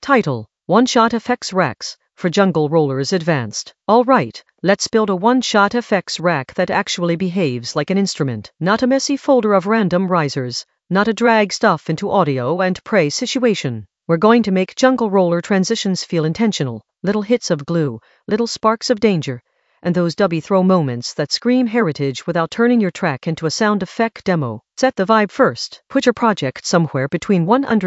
Title: One-Shot FX Racks for Jungle Rollers Advanced. Alright, let's build a one-shot FX rack that actually behaves like an instrument, not a messy folder of random risers, not a drag stuff into audio and pray situation. We're going to make jungle roller transitions feel intentional, little hits of glue, little sparks of danger, and those dubby throw moments that scream heritage without turning your track into a sound effect demo. Set the vibe first. Put your project somewhere between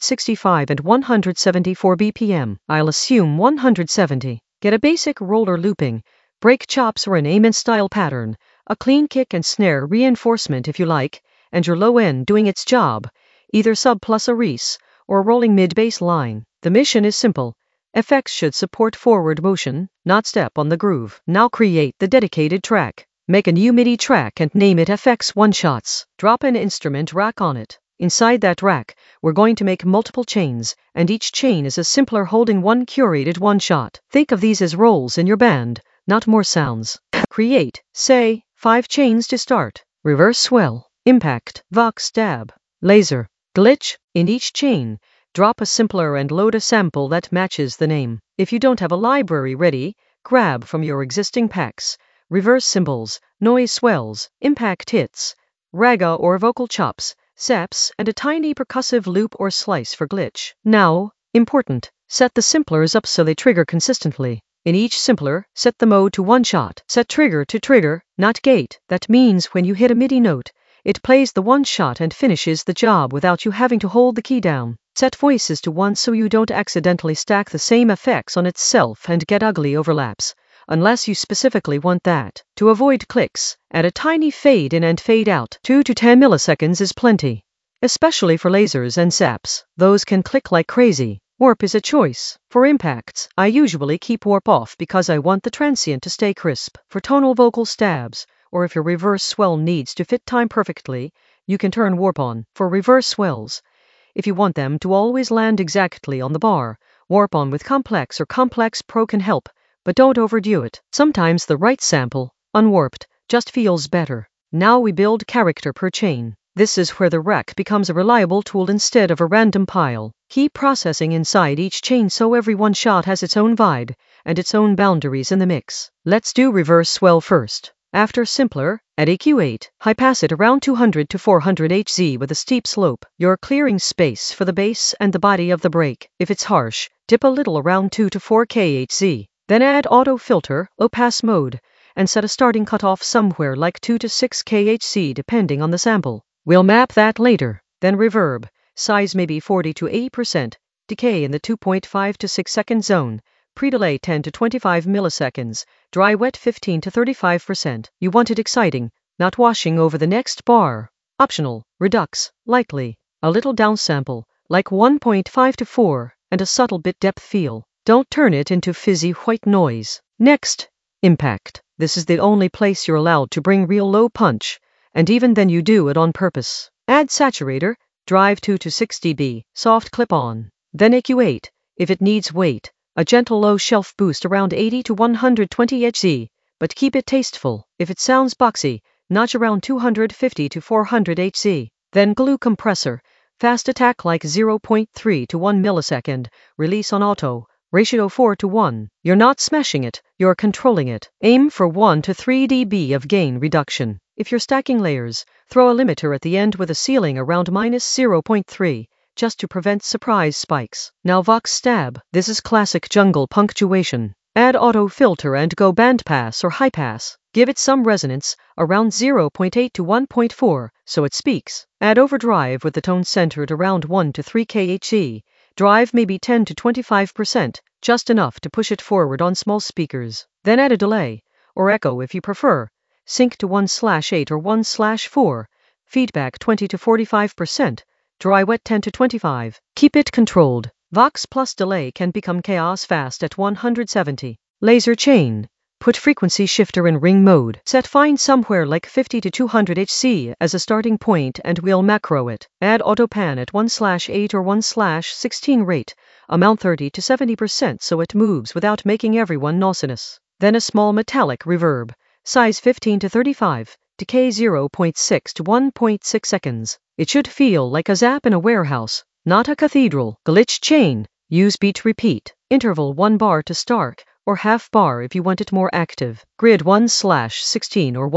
165 and 174 BPM. I'll assume 170. Get a basic roller looping, break chops or an amen style pattern, a clean kick and snare reinforcement if you like, and your low end doing its job, either sub plus a res, or rolling mid-bass line. The mission is simple. FX should support forward motion, not step on the groove. Now create the dedicated track. Make a new MIDI track and name it FX One Shots. Drop an instrument rack on it. Inside that rack, we're going to make multiple chains, and each chain is a simpler holding one curated one shot. Think of these as rolls in your band, not more sounds. Create, say, 5 chains to start. Reverse swell, impact, vox stab, laser, glitch. In each chain, drop a simpler and load a sample that matches the name. If you don't have a library ready, grab from your existing packs. Reverse cymbals, noise swells, impact hits, raga or vocal chops, saps, and a tiny percussive loop or slice for glitch. Now, important, set the simplers up so they trigger consistently. In each simpler, set the mode to one shot. Set trigger to trigger, not gate. That means when you hit a MIDI note, it plays the one shot and finishes the job without you having to hold the key down. Set voices to 1 so you don't accidentally stack the same effects on itself and get ugly overlaps, unless you specifically want that. To avoid clicks, add a tiny fade in and fade out. 2 to 10 milliseconds is plenty. Especially for lasers and saps, those can click like crazy. Warp is a choice. For impacts, I usually keep warp off because I want the transient to stay crisp. For tonal vocal stabs, or if your reverse swell needs to fit time perfectly, you can turn warp on. For reverse swells, if you want them to always land exactly on the bar, warp on with complex or complex pro can help, but don't overdo it. Sometimes the right sample, unwarped, just feels better. Now we build character per chain. This is where the rack becomes a reliable tool instead of a random pile. Keep processing inside each chain so every one shot has its own vibe and its own boundaries in the mix. Let's do reverse swell first. After simpler, at EQ8, high pass it around 200 to 400 Hz with a steep slope. You're clearing space for the bass and the body of the break. If it's harsh, dip a little around 2 to 4 kHz. Then add auto filter, low pass mode, and set a starting cutoff somewhere like 2 to 6 kHz depending on the sample. We'll map that later. Then reverb, size maybe 40 to 80%, decay in the 2.5 to 6 second zone. Pre-delay 10 to 25 milliseconds, dry wet 15 to 35%. You want it exciting, not washing over the next bar. Optional, redux, lightly, a little downsample, like 1.5 to 4, and a subtle bit depth feel. Don't turn it into fizzy white noise. Next, impact. This is the only place you're allowed to bring real low punch, and even then you do it on purpose. Add saturator, drive 2 to 6 dB, soft clip on. Then EQ8, if it needs weight. A gentle low shelf boost around 80 to 120 Hz, but keep it tasteful. If it sounds boxy, notch around 250 to 400 Hz. Then glue compressor, fast attack like 0.3 to 1 millisecond, release on auto, ratio 4 to 1. You're not smashing it, you're controlling it. Aim for 1 to 3 dB of gain reduction. If you're stacking layers, throw a limiter at the end with a ceiling around minus 0.3. just to prevent surprise spikes. Now vox stab, this is classic jungle punctuation. Add auto filter and go bandpass or high pass. Give it some resonance, around 0.8 to 1.4, so it speaks. Add overdrive with the tone centered around 1 to 3 kHz. Drive maybe 10 to 25%, just enough to push it forward on small speakers. Then add a delay, or echo if you prefer. Sync to 1/8 or 1/4. Feedback 20 to 45%. Dry wet 10 to 25. Keep it controlled. Vox plus delay can become chaos fast at 170. Laser chain. Put frequency shifter in ring mode. Set fine somewhere like 50 to 200 Hz as a starting point and we'll macro it. Add auto pan at 1/8 or 1/16 rate. Amount 30 to 70% so it moves without making everyone nauseous. Then a small metallic reverb. Size 15 to 35. Decay 0.6 to 1.6 seconds. It should feel like a zap in a warehouse, not a cathedral. Glitch chain. Use beat repeat. Interval 1 bar to start, or half bar if you want it more active. Grid 1/16 or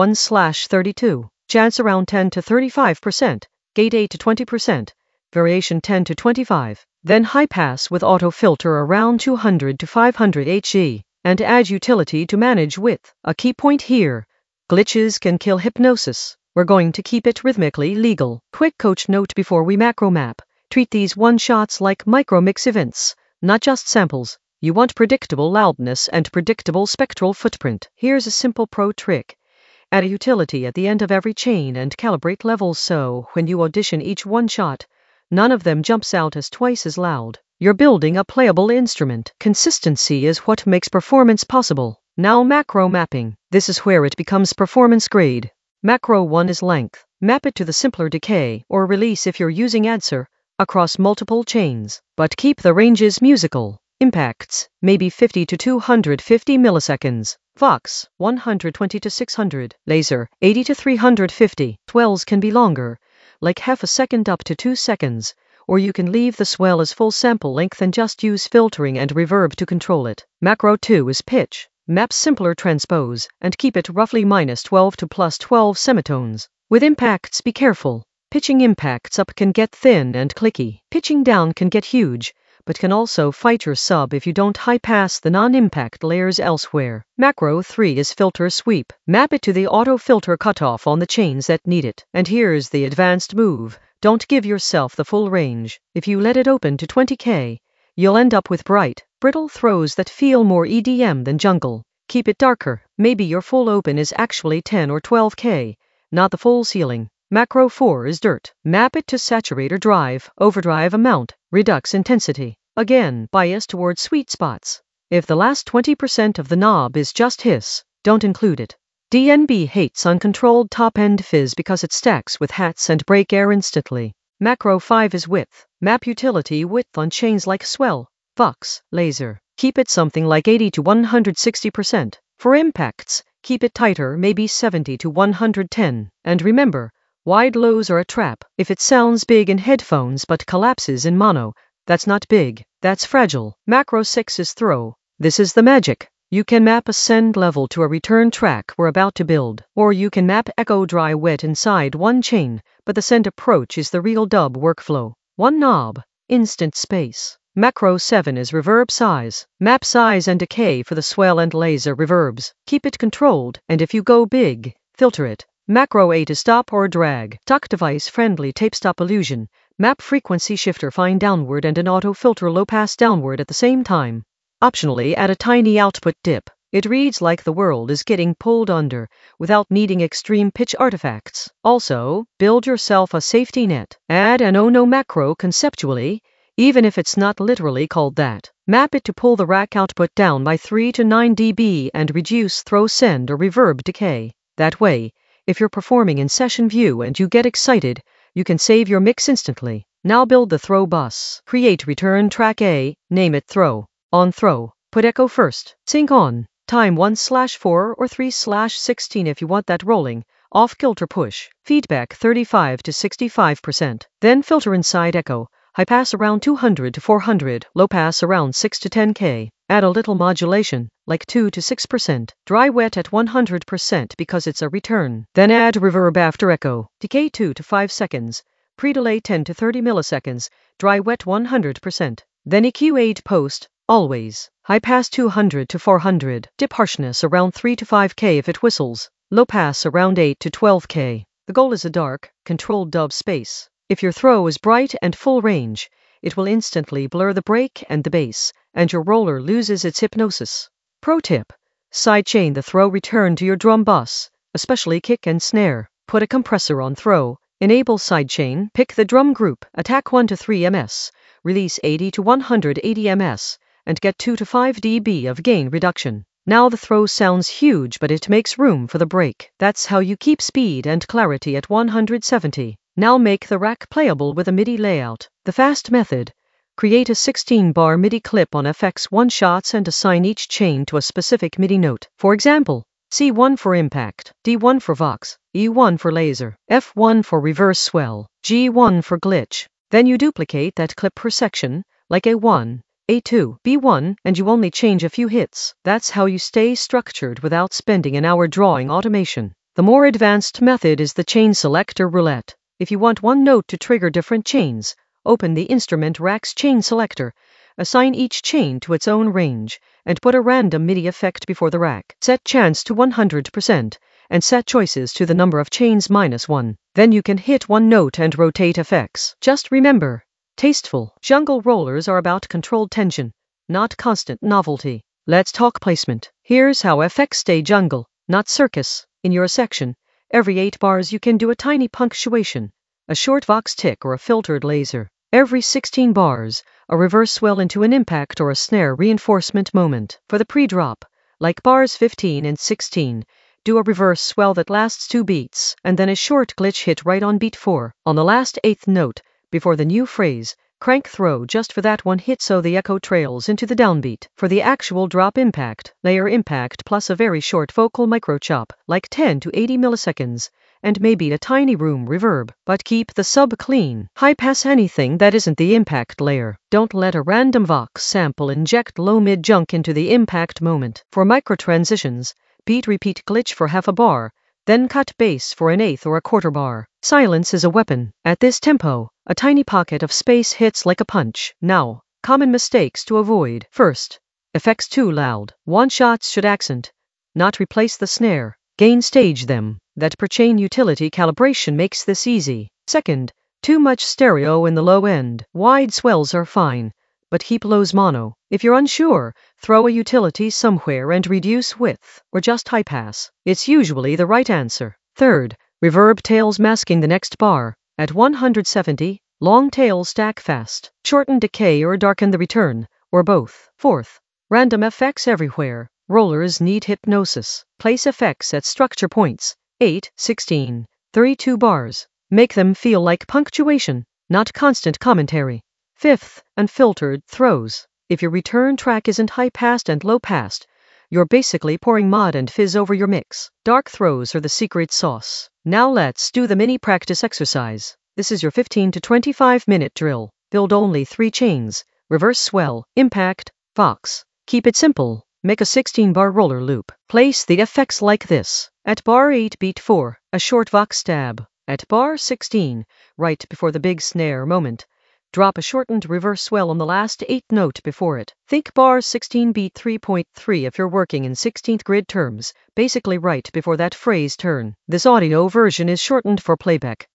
1/32. Chance around 10 to 35%. Gate 8 to 20%. Variation 10 to 25. Then high pass with auto filter around 200 to 500 Hz. And add utility to manage width. A key point here. Glitches can kill hypnosis. We're going to keep it rhythmically legal. Quick coach note before we macro map. Treat these one-shots like micro-mix events, not just samples. You want predictable loudness and predictable spectral footprint. Here's a simple pro trick. Add a utility at the end of every chain and calibrate levels so, when you audition each one-shot, none of them jumps out as twice as loud. You're building a playable instrument. Consistency is what makes performance possible. Now macro mapping. This is where it becomes performance grade. Macro 1 is length. Map it to the simpler decay or release if you're using ADSR across multiple chains, but keep the ranges musical. Impacts, maybe 50 to 250 milliseconds. Vox, 120 to 600. Laser, 80 to 350. Swells can be longer, like half a second up to 2 seconds, or you can leave the swell as full sample length and just use filtering and reverb to control it. Macro 2 is pitch. Map simpler transpose, and keep it roughly -12 to +12 semitones. With impacts be careful. Pitching impacts up can get thin and clicky. Pitching down can get huge, but can also fight your sub if you don't high-pass the non-impact layers elsewhere. Macro 3 is filter sweep. Map it to the auto-filter cutoff on the chains that need it. And here's the advanced move. Don't give yourself the full range. If you let it open to 20K, you'll end up with bright, brittle throws that feel more EDM than jungle. Keep it darker. Maybe your full open is actually 10 or 12K, not the full ceiling. Macro 4 is dirt. Map it to saturate or drive, overdrive amount, redux intensity. Again, bias towards sweet spots. If the last 20% of the knob is just hiss, don't include it. DNB hates uncontrolled top-end fizz because it stacks with hats and break air instantly. Macro 5 is width. Map utility width on chains like swell, vox, laser. Keep it something like 80 to 160%. For impacts, keep it tighter, maybe 70 to 110. And remember, wide lows are a trap. If it sounds big in headphones but collapses in mono, that's not big, that's fragile. Macro 6 is throw. This is the magic. You can map a send level to a return track we're about to build, or you can map echo dry wet inside one chain, but the send approach is the real dub workflow. One knob, instant space. Macro 7 is reverb size. Map size and decay for the swell and laser reverbs. Keep it controlled, and if you go big, filter it. Macro 8 is stop or drag. Tuck device friendly tape stop illusion. Map frequency shifter fine downward and an auto filter low pass downward at the same time. Optionally add a tiny output dip. It reads like the world is getting pulled under, without needing extreme pitch artifacts. Also, build yourself a safety net. Add an ono macro conceptually, even if it's not literally called that. Map it to pull the rack output down by 3 to 9 dB and reduce throw send or reverb decay. That way, if you're performing in session view and you get excited, you can save your mix instantly. Now build the throw bus. Create return track A, name it throw. On throw, put echo first. Sync on. Time 1/4 or 3/16 if you want that rolling. Off kilter push. Feedback 35 to 65%. Then filter inside echo. High pass around 200 to 400. Low pass around 6 to 10K. Add a little modulation, like 2 to 6%. Dry wet at 100% because it's a return. Then add reverb after echo. Decay 2 to 5 seconds. Pre-delay 10 to 30 milliseconds. Dry wet 100%. Then EQ 8 post. Always. High pass 200 to 400. Dip harshness around 3 to 5K if it whistles. Low pass around 8 to 12K. The goal is a dark, controlled dub space. If your throw is bright and full range, it will instantly blur the break and the bass, and your roller loses its hypnosis. Pro tip. Sidechain the throw return to your drum bus, especially kick and snare. Put a compressor on throw. Enable sidechain. Pick the drum group. Attack 1 to 3 ms. Release 80 to 180 ms. And get 2 to 5 dB of gain reduction. Now the throw sounds huge, but it makes room for the break. That's how you keep speed and clarity at 170. Now make the rack playable with a MIDI layout. The fast method. Create a 16-bar MIDI clip on FX one-shots and assign each chain to a specific MIDI note. For example, C1 for impact, D1 for vox, E1 for laser, F1 for reverse swell, G1 for glitch. Then you duplicate that clip per section, like A1, A2, B1, and you only change a few hits. That's how you stay structured without spending an hour drawing automation. The more advanced method is the chain selector roulette. If you want one note to trigger different chains, open the instrument rack's chain selector, assign each chain to its own range, and put a random MIDI effect before the rack. Set chance to 100%, and set choices to the number of chains -1. Then you can hit one note and rotate effects. Just remember, tasteful jungle rollers are about controlled tension, not constant novelty. Let's talk placement. Here's how effects stay jungle, not circus. In your section, every 8 bars you can do a tiny punctuation, a short vox tick or a filtered laser. Every 16 bars, a reverse swell into an impact or a snare reinforcement moment. For the pre-drop, like bars 15 and 16, do a reverse swell that lasts 2 beats, and then a short glitch hit right on beat 4. On the last 8th note, before the new phrase, crank throw just for that one hit so the echo trails into the downbeat. For the actual drop impact, layer impact plus a very short vocal micro chop, like 10 to 80 milliseconds, and maybe a tiny room reverb, but keep the sub clean. High pass anything that isn't the impact layer. Don't let a random vox sample inject low mid junk into the impact moment. For micro transitions, beat repeat glitch for half a bar, then cut bass for an eighth or a quarter bar. Silence is a weapon. At this tempo, a tiny pocket of space hits like a punch. Now, common mistakes to avoid. First, effects too loud. One-shots should accent, not replace the snare. Gain stage them. That per chain utility calibration makes this easy. Second, too much stereo in the low end. Wide swells are fine, but keep lows mono. If you're unsure, throw a utility somewhere and reduce width, or just high pass. It's usually the right answer. Third, reverb tails masking the next bar. At 170, long tails stack fast. Shorten decay or darken the return, or both. Fourth, random effects everywhere. Rollers need hypnosis. Place effects at structure points, 8, 16, 32 bars. Make them feel like punctuation, not constant commentary. Fifth, unfiltered throws. If your return track isn't high-passed and low-passed, you're basically pouring mod and fizz over your mix. Dark throws are the secret sauce. Now let's do the mini practice exercise. This is your 15 to 25 minute drill. Build only 3 chains, reverse swell, impact, vox. Keep it simple. Make a 16-bar roller loop. Place the effects like this. At bar 8 beat 4, a short vox stab. At bar 16, right before the big snare moment, drop a shortened reverse swell on the last 8th note before it. Think bar 16 beat 3.3 if you're working in 16th grid terms, basically right before that phrase turn. This audio version is shortened for playback.